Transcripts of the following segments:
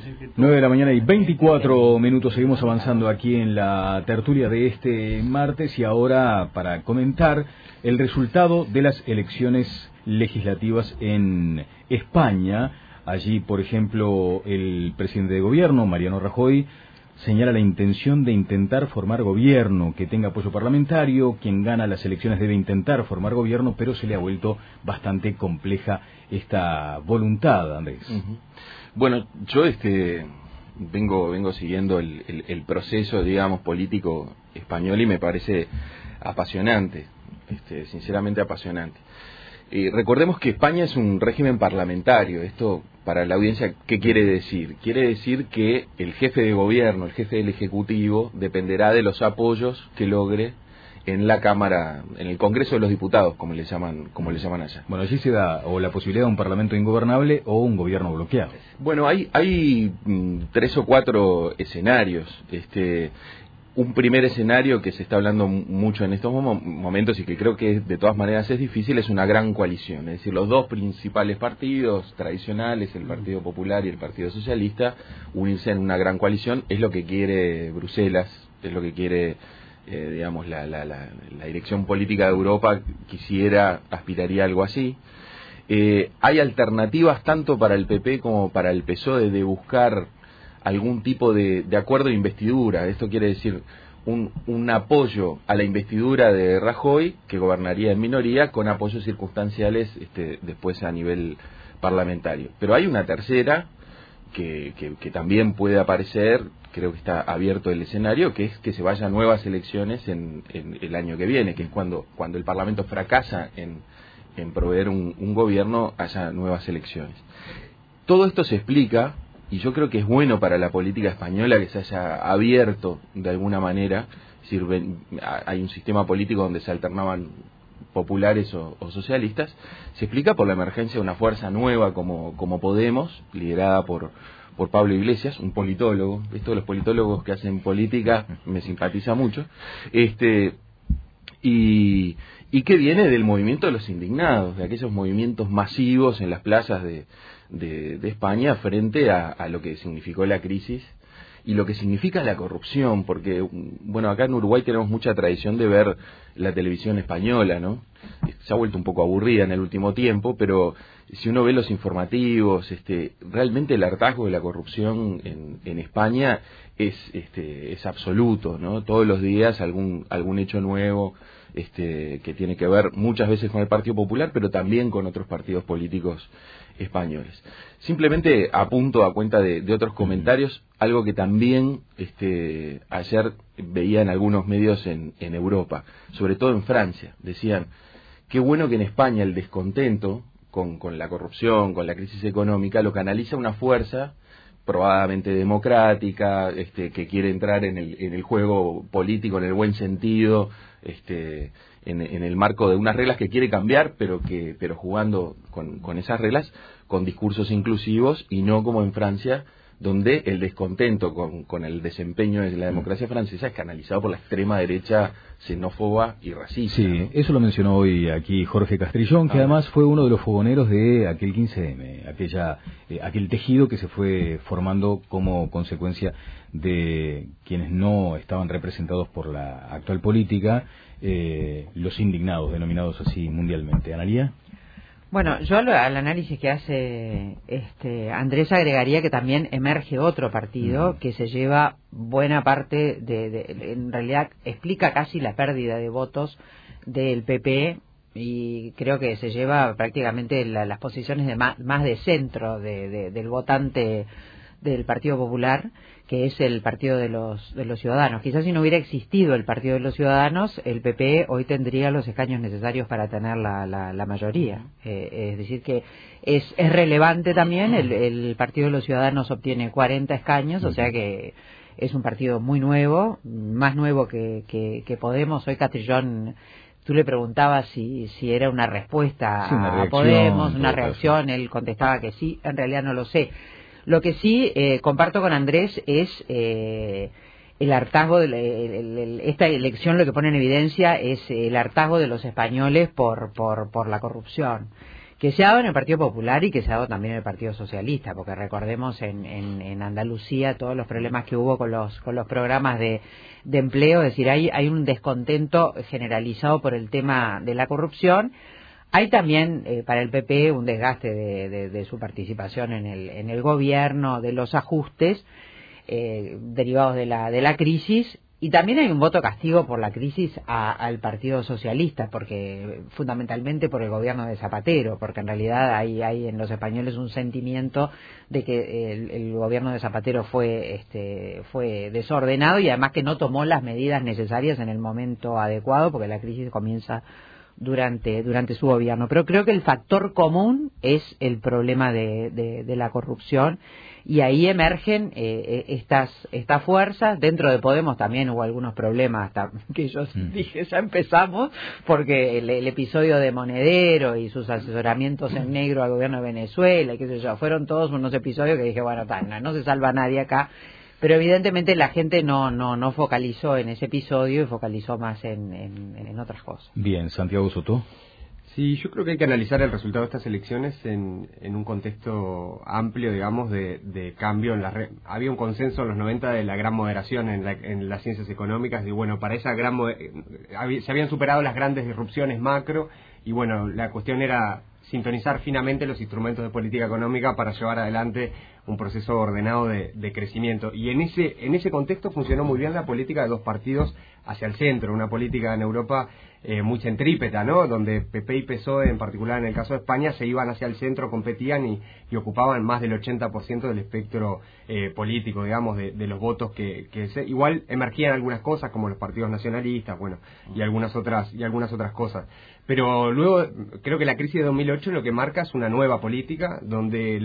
9 de la mañana y 24 minutos. Seguimos avanzando aquí en la tertulia de este martes y ahora para comentar el resultado de las elecciones legislativas en España. Allí, por ejemplo, el presidente de gobierno, Mariano Rajoy, señala la intención de intentar formar gobierno, que tenga apoyo parlamentario. Quien gana las elecciones debe intentar formar gobierno, pero se le ha vuelto bastante compleja esta voluntad, Andrés. Bueno, yo vengo siguiendo el proceso, digamos, político español y me parece apasionante, sinceramente apasionante. Recordemos que España es un régimen parlamentario. Esto, para la audiencia, ¿qué quiere decir? Quiere decir que el jefe de gobierno, el jefe del Ejecutivo, dependerá de los apoyos que logre en la Cámara, en el Congreso de los Diputados, como le llaman allá. Bueno, allí se da o la posibilidad de un parlamento ingobernable o un gobierno bloqueado. Bueno, hay 3 o 4 escenarios. Un primer escenario que se está hablando mucho en estos momentos y que creo que de todas maneras es difícil, es una gran coalición. Es decir, los dos principales partidos tradicionales, el Partido Popular y el Partido Socialista, unirse en una gran coalición. Es lo que quiere Bruselas, es lo que quiere, digamos, la dirección política de Europa aspiraría a algo así. Hay alternativas tanto para el PP como para el PSOE de buscar algún tipo de acuerdo de investidura. Esto quiere decir un apoyo a la investidura de Rajoy, que gobernaría en minoría, con apoyos circunstanciales después a nivel parlamentario. Pero hay una tercera que también puede aparecer, creo que está abierto el escenario, que es que se vayan nuevas elecciones en el año que viene, que es cuando el Parlamento fracasa en proveer un gobierno, haya nuevas elecciones. Todo esto se explica, y yo creo que es bueno para la política española que se haya abierto de alguna manera. Es decir, hay un sistema político donde se alternaban populares o socialistas. Se explica por la emergencia de una fuerza nueva como Podemos, liderada por Pablo Iglesias, un politólogo. Esto de los politólogos que hacen política me simpatiza mucho. Y que viene del movimiento de los indignados, de aquellos movimientos masivos en las plazas de España frente a lo que significó la crisis y lo que significa la corrupción, porque, bueno, acá en Uruguay tenemos mucha tradición de ver la televisión española, ¿no? Se ha vuelto un poco aburrida en el último tiempo, pero si uno ve los informativos, realmente el hartazgo de la corrupción en España es absoluto, ¿no? Todos los días algún hecho nuevo que tiene que ver muchas veces con el Partido Popular, pero también con otros partidos políticos españoles. Simplemente apunto a cuenta de otros comentarios, algo que también ayer veía en algunos medios en Europa, sobre todo en Francia. Decían, qué bueno que en España el descontento con la corrupción, con la crisis económica, lo canaliza una fuerza probadamente democrática, que quiere entrar en el juego político en el buen sentido, en el marco de unas reglas que quiere cambiar, pero jugando con esas reglas, con discursos inclusivos, y no como en Francia, donde el descontento con el desempeño de la democracia francesa es canalizado por la extrema derecha xenófoba y racista. Sí, ¿no? Eso lo mencionó hoy aquí Jorge Castrillón, que además fue uno de los fogoneros de aquel 15M, aquel tejido que se fue formando como consecuencia de quienes no estaban representados por la actual política, los indignados, denominados así mundialmente. ¿Analía? Bueno, yo al análisis que hace Andrés agregaría que también emerge otro partido que se lleva buena parte en realidad explica casi la pérdida de votos del PP, y creo que se lleva prácticamente las posiciones de más de centro del votante del Partido Popular, que es el Partido de los Ciudadanos. Quizás si no hubiera existido el Partido de los Ciudadanos, el PP hoy tendría los escaños necesarios para tener la mayoría. Es decir, que es relevante también. El Partido de los Ciudadanos obtiene 40 escaños, o sea que es un partido muy nuevo, más nuevo que Podemos. Hoy Castrillón, tú le preguntabas si era una respuesta a Podemos, una reacción, él contestaba que sí, en realidad no lo sé. Lo que sí comparto con Andrés es el hartazgo, esta elección lo que pone en evidencia es el hartazgo de los españoles por la corrupción, que se ha dado en el Partido Popular y que se ha dado también en el Partido Socialista, porque recordemos en Andalucía todos los problemas que hubo con los programas de empleo, es decir, hay un descontento generalizado por el tema de la corrupción. Hay también para el PP un desgaste de su participación en el gobierno, de los ajustes derivados de la crisis. Y también hay un voto castigo por la crisis al Partido Socialista, porque fundamentalmente por el gobierno de Zapatero, porque en realidad hay en los españoles un sentimiento de que el gobierno de Zapatero fue desordenado y además que no tomó las medidas necesarias en el momento adecuado, porque la crisis comienza durante su gobierno. Pero creo que el factor común es el problema de la corrupción, y ahí emergen estas fuerzas. Dentro de Podemos también hubo algunos problemas, hasta que yo dije, ya empezamos, porque el episodio de Monedero y sus asesoramientos en negro al gobierno de Venezuela, y qué sé yo, fueron todos unos episodios que dije, bueno, no se salva nadie acá. Pero evidentemente la gente no focalizó en ese episodio y focalizó más en otras cosas. Bien, Santiago Soto. Sí, yo creo que hay que analizar el resultado de estas elecciones en un contexto amplio, digamos, de cambio. Había un consenso en los 90 de la gran moderación en las ciencias económicas, y bueno, para esa se habían superado las grandes disrupciones macro, y bueno, la cuestión era sintonizar finamente los instrumentos de política económica para llevar adelante un proceso ordenado de crecimiento. Y en ese contexto funcionó muy bien la política de dos partidos hacia el centro, una política en Europa muy centrípeta, ¿no? Donde PP y PSOE, en particular en el caso de España, se iban hacia el centro, competían y ocupaban más del 80% del espectro político, digamos, de los votos igual emergían algunas cosas como los partidos nacionalistas, bueno, y algunas otras cosas. Pero luego creo que la crisis de 2008 lo que marca es una nueva política donde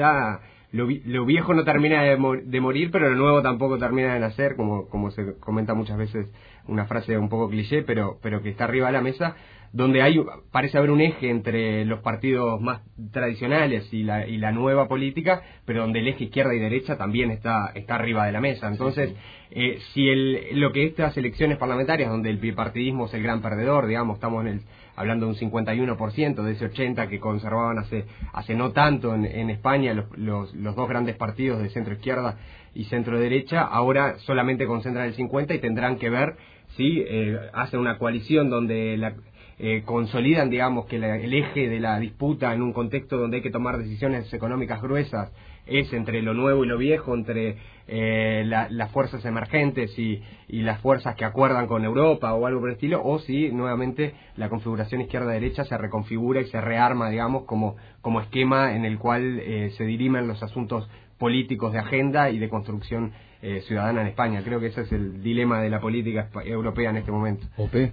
lo viejo no termina de morir, pero lo nuevo tampoco termina de nacer, como se comenta muchas veces, una frase un poco cliché, pero que está arriba de la mesa, donde parece haber un eje entre los partidos más tradicionales y la nueva política, pero donde el eje izquierda y derecha también está arriba de la mesa. Entonces, si lo que estas elecciones parlamentarias, donde el bipartidismo es el gran perdedor, digamos, estamos hablando de un 51% de ese 80% que conservaban hace no tanto en España los dos grandes partidos de centro izquierda y centro derecha, ahora solamente concentran el 50% y tendrán que ver si hacen una coalición donde consolidan, digamos, que el eje de la disputa en un contexto donde hay que tomar decisiones económicas gruesas es entre lo nuevo y lo viejo, entre las fuerzas emergentes y las fuerzas que acuerdan con Europa o algo por el estilo, o si nuevamente la configuración izquierda-derecha se reconfigura y se rearma, digamos, como esquema en el cual se dirimen los asuntos políticos de agenda y de construcción ciudadana en España. Creo que ese es el dilema de la política europea en este momento. ¿Ope?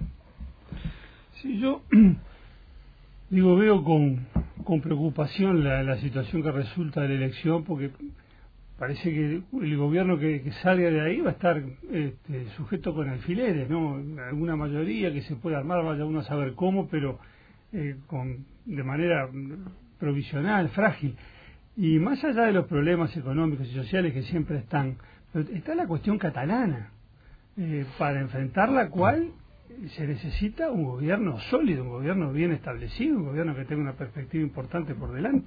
Sí, yo veo con preocupación la situación que resulta de la elección, porque parece que el gobierno que salga de ahí va a estar sujeto con alfileres, ¿no? Alguna mayoría que se puede armar, vaya uno a saber cómo, pero de manera provisional, frágil. Y más allá de los problemas económicos y sociales que siempre están, está la cuestión catalana, para enfrentar la cual se necesita un gobierno sólido, un gobierno bien establecido, un gobierno que tenga una perspectiva importante por delante.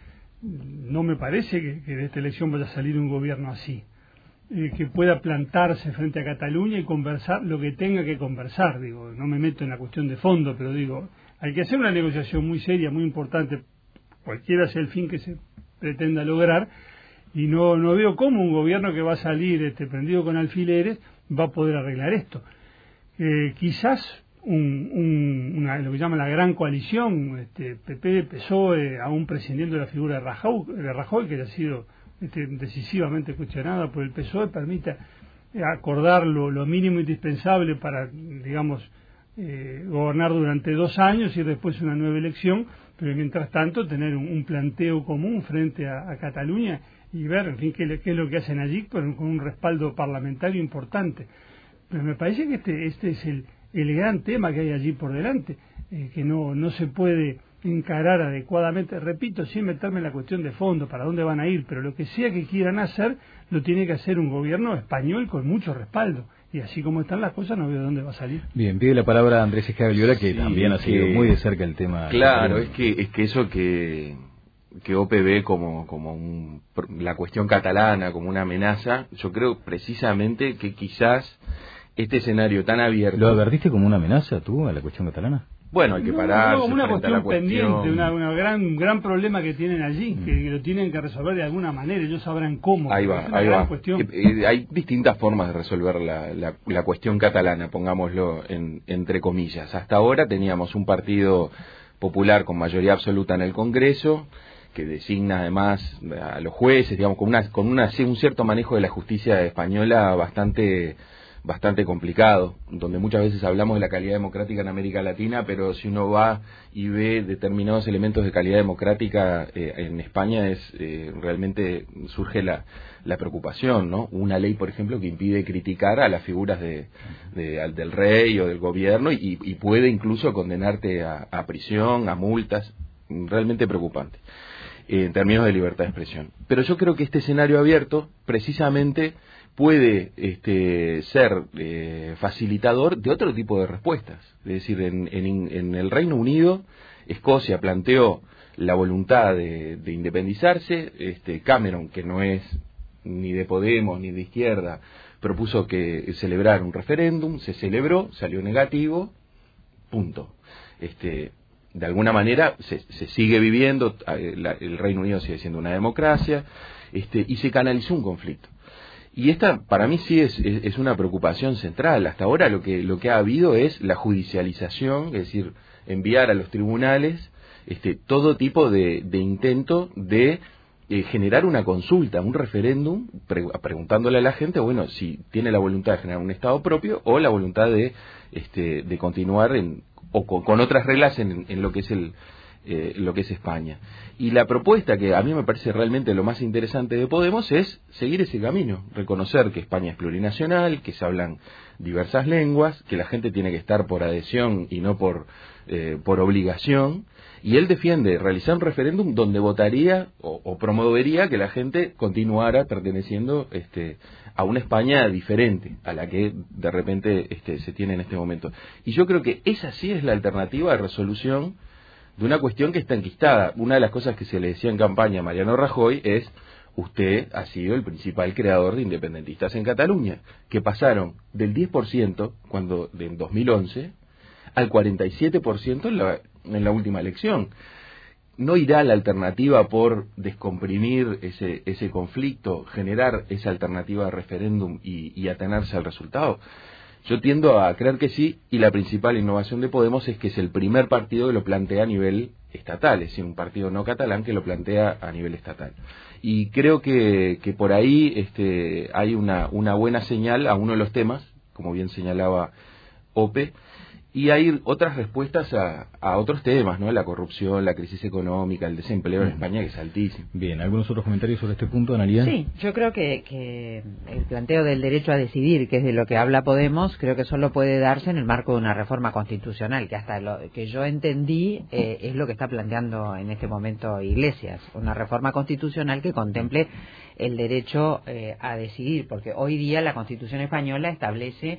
No me parece que de esta elección vaya a salir un gobierno así, que pueda plantarse frente a Cataluña y conversar lo que tenga que conversar. Digo, no me meto en la cuestión de fondo, pero digo, hay que hacer una negociación muy seria, muy importante, cualquiera sea el fin que se pretenda lograr, y no veo cómo un gobierno que va a salir prendido con alfileres va a poder arreglar esto. Quizás lo que llaman la gran coalición, PP, PSOE, aún prescindiendo de la figura de Rajoy, que ha sido decisivamente cuestionada por el PSOE, permita acordar lo mínimo indispensable para, digamos, gobernar durante 2 años y después una nueva elección, pero mientras tanto tener un planteo común frente a Cataluña y ver, en fin, qué es lo que hacen allí con un respaldo parlamentario importante. Pero me parece que este es el gran tema que hay allí por delante, que no se puede encarar adecuadamente, repito, sin meterme en la cuestión de fondo, para dónde van a ir, pero lo que sea que quieran hacer, lo tiene que hacer un gobierno español con mucho respaldo. y así como están las cosas no veo de dónde va a salir. Bien, pide la palabra a Andrés Escabeliola, que Sí, también ha seguido muy de cerca el tema. Claro, es que eso que OPE ve como la cuestión catalana, como una amenaza, yo creo precisamente que quizás este escenario tan abierto... ¿Lo advertiste como una amenaza tú a la cuestión catalana? Bueno, hay que pararse una frente a la cuestión cuestión. pendiente, un gran problema que tienen allí, que lo tienen que resolver de alguna manera, ellos sabrán cómo. Ahí va. Hay distintas formas de resolver la cuestión catalana, pongámoslo entre comillas. Hasta ahora teníamos un partido popular con mayoría absoluta en el Congreso, que designa además a los jueces, digamos, con un cierto manejo de la justicia española bastante complicado, donde muchas veces hablamos de la calidad democrática en América Latina, pero si uno va y ve determinados elementos de calidad democrática en España, realmente surge la preocupación, ¿no? Una ley, por ejemplo, que impide criticar a las figuras del rey o del gobierno y puede incluso condenarte a prisión, a multas, realmente preocupante en términos de libertad de expresión. Pero yo creo que este escenario abierto, precisamente, puede ser facilitador de otro tipo de respuestas. Es decir, en el Reino Unido, Escocia planteó la voluntad de independizarse, Cameron, que no es ni de Podemos ni de izquierda, propuso que celebrar un referéndum, se celebró, salió negativo, punto. De alguna manera se sigue viviendo, el Reino Unido sigue siendo una democracia, y se canalizó un conflicto. Y esta, para mí, sí es una preocupación central. Hasta ahora lo que ha habido es la judicialización, es decir, enviar a los tribunales todo tipo de intento de generar una consulta, un referéndum, preguntándole a la gente, bueno, si tiene la voluntad de generar un Estado propio o la voluntad de continuar con otras reglas en lo que es lo que es España. Y la propuesta que a mí me parece realmente lo más interesante de Podemos es seguir ese camino, reconocer que España es plurinacional, que se hablan diversas lenguas, que la gente tiene que estar por adhesión y no por obligación, y él defiende realizar un referéndum donde votaría o promovería que la gente continuara perteneciendo a una España diferente a la que de repente se tiene en este momento. Y yo creo que esa sí es la alternativa de resolución de una cuestión que está enquistada. Una de las cosas que se le decía en campaña a Mariano Rajoy es: usted ha sido el principal creador de independentistas en Cataluña, que pasaron del 10% en 2011 al 47% en la última elección. ¿No irá la alternativa por descomprimir ese conflicto, generar esa alternativa de referéndum y atenerse al resultado? Yo tiendo a creer que sí, y la principal innovación de Podemos es que es el primer partido que lo plantea a nivel estatal, es decir, un partido no catalán que lo plantea a nivel estatal. Y creo que por ahí hay una buena señal a uno de los temas, como bien señalaba Ope, y hay otras respuestas a otros temas, ¿no? La corrupción, la crisis económica, el desempleo en España, que es altísimo. Bien, ¿algunos otros comentarios sobre este punto, Analía? Sí, yo creo que el planteo del derecho a decidir, que es de lo que habla Podemos, creo que solo puede darse en el marco de una reforma constitucional, que hasta lo que yo entendí es lo que está planteando en este momento Iglesias, una reforma constitucional que contemple el derecho a decidir, porque hoy día la Constitución española establece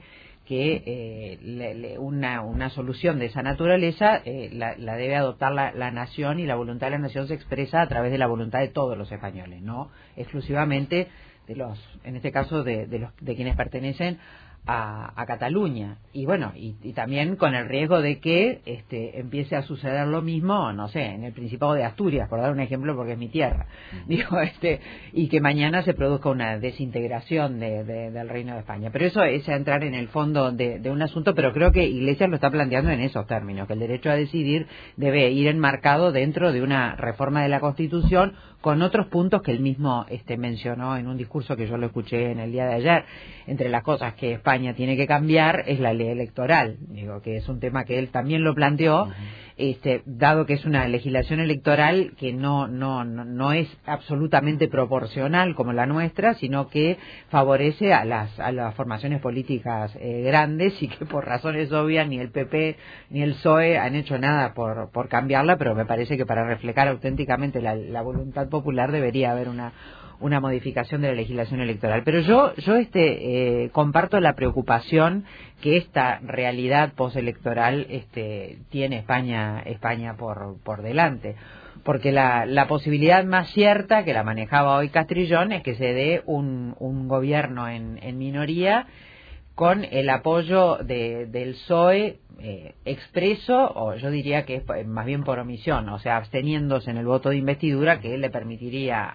que una solución de esa naturaleza la debe adoptar la nación, y la voluntad de la nación se expresa a través de la voluntad de todos los españoles, no exclusivamente en este caso de quienes pertenecen a Cataluña. Y bueno, y también con el riesgo de que empiece a suceder lo mismo, no sé, en el Principado de Asturias, por dar un ejemplo, porque es mi tierra. Digo, y que mañana se produzca una desintegración del Reino de España. Pero eso es entrar en el fondo de un asunto, pero creo que Iglesias lo está planteando en esos términos, que el derecho a decidir debe ir enmarcado dentro de una reforma de la Constitución, con otros puntos que él mismo mencionó en un discurso que yo lo escuché en el día de ayer. Entre las cosas que España tiene que cambiar es la ley electoral, digo, que es un tema que él también lo planteó, dado que es una legislación electoral que no es absolutamente proporcional como la nuestra, sino que favorece a las formaciones políticas grandes, y que por razones obvias ni el PP ni el PSOE han hecho nada por cambiarla, pero me parece que para reflejar auténticamente la voluntad popular debería haber una modificación de la legislación electoral. Pero yo comparto la preocupación que esta realidad postelectoral tiene España por delante. Porque la posibilidad más cierta, que la manejaba hoy Castrillón, es que se dé un gobierno en minoría con el apoyo del PSOE expreso, o yo diría que es más bien por omisión, o sea, absteniéndose en el voto de investidura, que le permitiría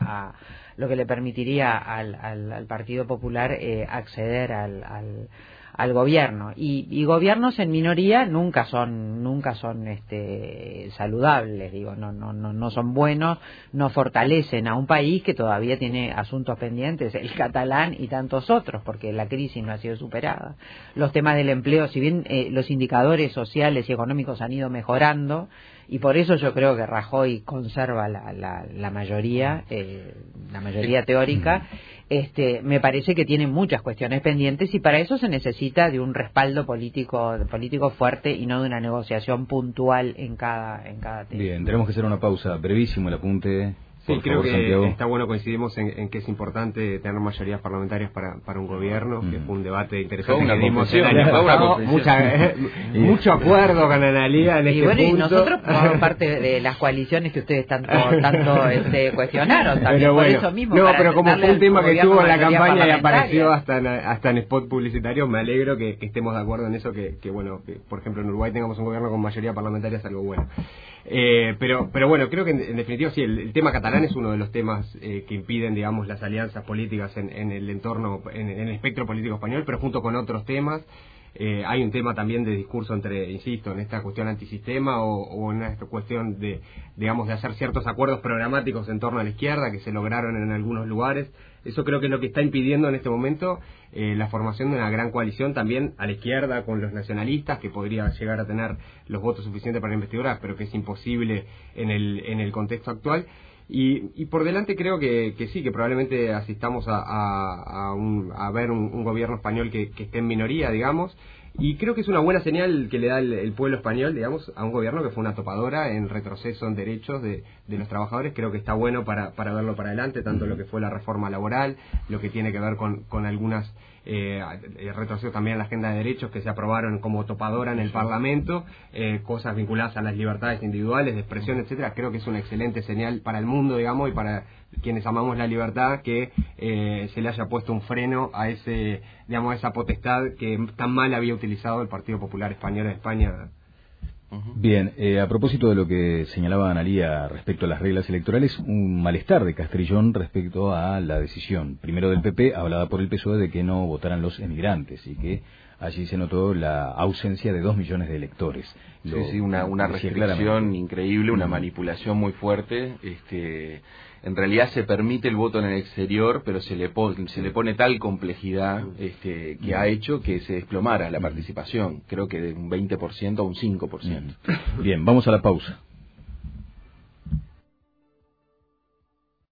al Partido Popular acceder al gobierno. Y gobiernos en minoría nunca son saludables, digo, no son buenos, no fortalecen a un país que todavía tiene asuntos pendientes, el catalán y tantos otros, porque la crisis no ha sido superada. Los temas del empleo, si bien los indicadores sociales y económicos han ido mejorando, y por eso yo creo que Rajoy conserva la mayoría teórica. Me parece que tiene muchas cuestiones pendientes, y para eso se necesita de un respaldo político fuerte y no de una negociación puntual en cada tema. Bien, tenemos que hacer una pausa, brevísimo el apunte. Sí, por creo favor, que Santiago. está bueno, coincidimos en que es importante tener mayorías parlamentarias para un gobierno, que fue un debate interesante que dimos el año pasado. Mucho acuerdo con Analía en este punto. Y nosotros formamos parte de las coaliciones que ustedes tanto cuestionaron también, pero bueno, por eso mismo. pero como fue un tema que estuvo en la campaña y apareció parlamentaria. hasta en spot publicitario, me alegro que estemos de acuerdo en eso, que por ejemplo en Uruguay tengamos un gobierno con mayoría parlamentaria, es algo bueno. Pero bueno, creo que en definitiva sí, el tema catalán es uno de los temas que impiden, digamos, las alianzas políticas en el entorno, en el espectro político español, pero junto con otros temas. Hay un tema también de discurso insisto, en esta cuestión antisistema o en esta cuestión de hacer ciertos acuerdos programáticos en torno a la izquierda que se lograron en algunos lugares. Eso creo que es lo que está impidiendo en este momento la formación de una gran coalición también a la izquierda con los nacionalistas, que podría llegar a tener los votos suficientes para la investidura, pero que es imposible en el contexto actual. Y por delante creo que sí, que probablemente asistamos a ver un gobierno español que esté en minoría, digamos, y creo que es una buena señal que le da el pueblo español, digamos, a un gobierno que fue una topadora en retroceso en derechos de los trabajadores. Creo que está bueno para verlo para adelante, tanto lo que fue la reforma laboral, lo que tiene que ver con algunas retrocesos también en la agenda de derechos que se aprobaron como topadora en el Parlamento, cosas vinculadas a las libertades individuales, de expresión, etcétera. Creo que es una excelente señal para el mundo, digamos, y para quienes amamos la libertad, que se le haya puesto un freno a esa potestad que tan mal había utilizado el Partido Popular Español en España. Bien, a propósito de lo que señalaba Analía respecto a las reglas electorales, un malestar de Castrillón respecto a la decisión, primero del PP, hablada por el PSOE, de que no votaran los emigrantes, y que allí se notó la ausencia de 2 millones de electores. Sí, una restricción increíble, una manipulación muy fuerte. En realidad se permite el voto en el exterior, pero se le pone tal complejidad que ha hecho que se desplomara la participación, creo que de un 20% a un 5%. Bien, vamos a la pausa.